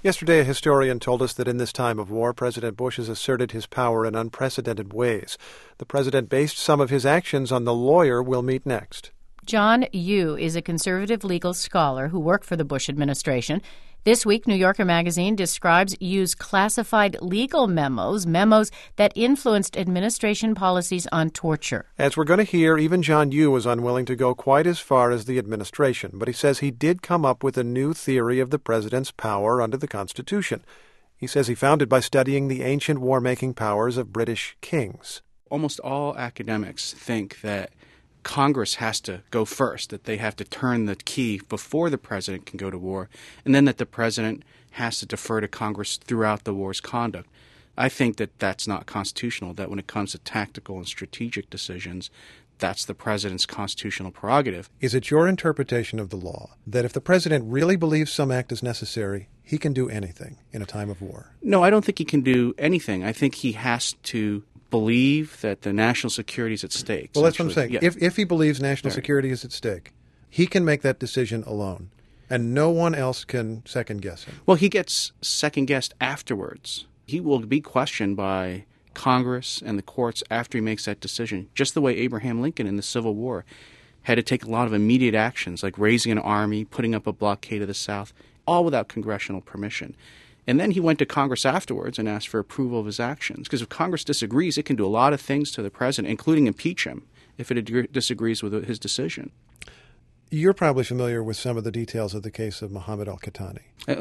Yesterday, a historian told us that in this time of war, President Bush has asserted his power in unprecedented ways. The president based some of his actions on the lawyer we'll meet next. John Yoo is a conservative legal scholar who worked for the Bush administration. This week, New Yorker magazine describes Yoo's classified legal memos that influenced administration policies on torture. As we're going to hear, even John Yoo was unwilling to go quite as far as the administration, but he says he did come up with a new theory of the president's power under the Constitution. He says he found it by studying the ancient war-making powers of British kings. Almost all academics think that Congress has to go first, that they have to turn the key before the president can go to war, and then that the president has to defer to Congress throughout the war's conduct. I think that that's not constitutional, that when it comes to tactical and strategic decisions, that's the president's constitutional prerogative. Is it your interpretation of the law that if the president really believes some act is necessary, he can do anything in a time of war? No, I don't think he can do anything. I think he has to believe that the national security is at stake. Well, that's what I'm saying. Yeah. If he believes national security is at stake, he can make that decision alone, and no one else can second-guess him. Well, he gets second-guessed afterwards. He will be questioned by Congress and the courts after he makes that decision, just the way Abraham Lincoln in the Civil War had to take a lot of immediate actions, like raising an army, putting up a blockade of the South, all without congressional permission. And then he went to Congress afterwards and asked for approval of his actions. Because if Congress disagrees, it can do a lot of things to the president, including impeach him, if it disagrees with his decision. You're probably familiar with some of the details of the case of Muhammad al-Qahtani.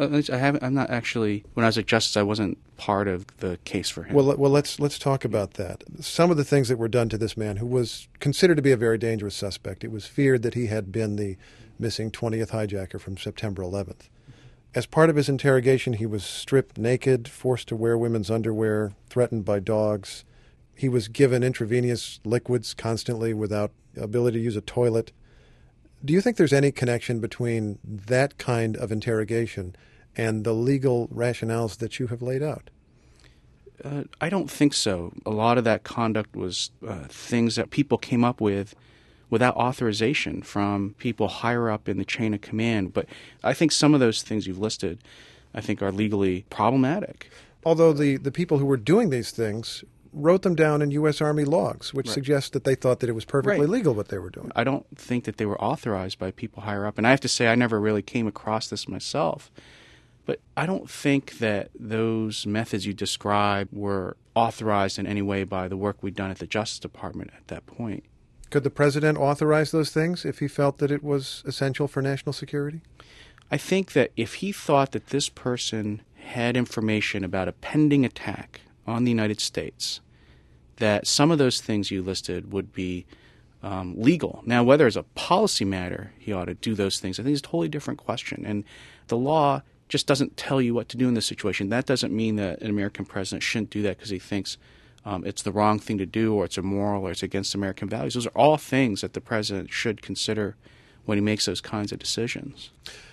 I'm not actually. When I was at Justice, I wasn't part of the case for him. Well, let's talk about that. Some of the things that were done to this man, who was considered to be a very dangerous suspect. It was feared that he had been the missing 20th hijacker from September 11th. As part of his interrogation, he was stripped naked, forced to wear women's underwear, threatened by dogs. He was given intravenous liquids constantly without ability to use a toilet. Do you think there's any connection between that kind of interrogation and the legal rationales that you have laid out? I don't think so. A lot of that conduct was things that people came up with without authorization from people higher up in the chain of command. But I think some of those things you've listed, I think, are legally problematic. Although the people who were doing these things wrote them down in U.S. Army logs, which suggests that they thought that it was perfectly legal what they were doing. I don't think that they were authorized by people higher up. And I have to say, I never really came across this myself. But I don't think that those methods you describe were authorized in any way by the work we'd done at the Justice Department at that point. Could the president authorize those things if he felt that it was essential for national security? I think that if he thought that this person had information about a pending attack on the United States, that some of those things you listed would be legal. Now, whether as a policy matter he ought to do those things, I think is a totally different question. And the law just doesn't tell you what to do in this situation. That doesn't mean that an American president shouldn't do that because he thinks it's the wrong thing to do, or it's immoral, or it's against American values. Those are all things that the president should consider when he makes those kinds of decisions.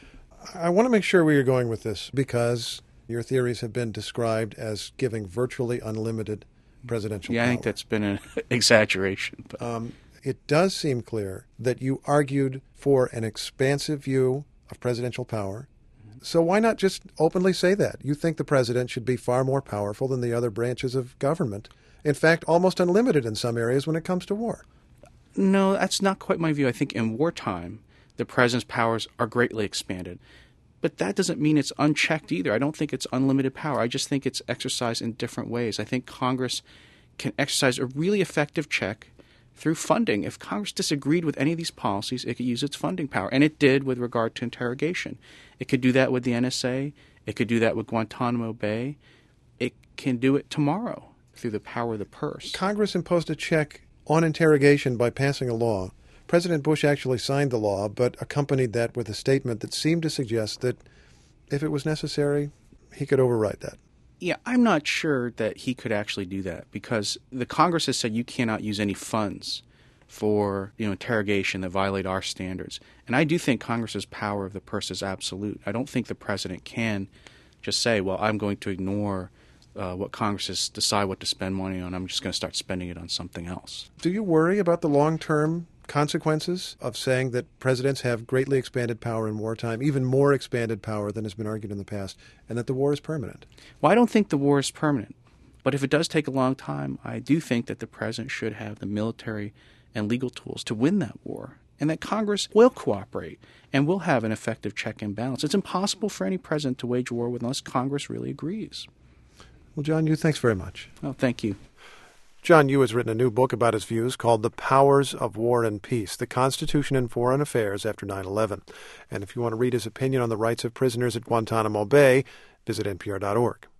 I want to make sure where you're going with this, because your theories have been described as giving virtually unlimited presidential power. I think that's been an exaggeration. But. It does seem clear that you argued for an expansive view of presidential power. So why not just openly say that? You think the president should be far more powerful than the other branches of government. In fact, almost unlimited in some areas when it comes to war. No, that's not quite my view. I think in wartime, the president's powers are greatly expanded. But that doesn't mean it's unchecked either. I don't think it's unlimited power. I just think it's exercised in different ways. I think Congress can exercise a really effective check through funding. If Congress disagreed with any of these policies, it could use its funding power. And it did with regard to interrogation. It could do that with the NSA. It could do that with Guantanamo Bay. It can do it tomorrow through the power of the purse. Congress imposed a check on interrogation by passing a law. President Bush actually signed the law, but accompanied that with a statement that seemed to suggest that if it was necessary, he could override that. Yeah, I'm not sure that he could actually do that, because the Congress has said you cannot use any funds for interrogation that violate our standards. And I do think Congress's power of the purse is absolute. I don't think the president can just say, well, I'm going to ignore what Congress has decide what to spend money on. I'm just going to start spending it on something else. Do you worry about the long-term consequences of saying that presidents have greatly expanded power in wartime, even more expanded power than has been argued in the past, and that the war is permanent? Well, I don't think the war is permanent. But if it does take a long time, I do think that the president should have the military and legal tools to win that war, and that Congress will cooperate and will have an effective check and balance. It's impossible for any president to wage war unless Congress really agrees. Well, John Yoo, thanks very much. Oh, thank you. John Yoo has written a new book about his views called The Powers of War and Peace, The Constitution and Foreign Affairs After 9/11. And if you want to read his opinion on the rights of prisoners at Guantanamo Bay, visit npr.org.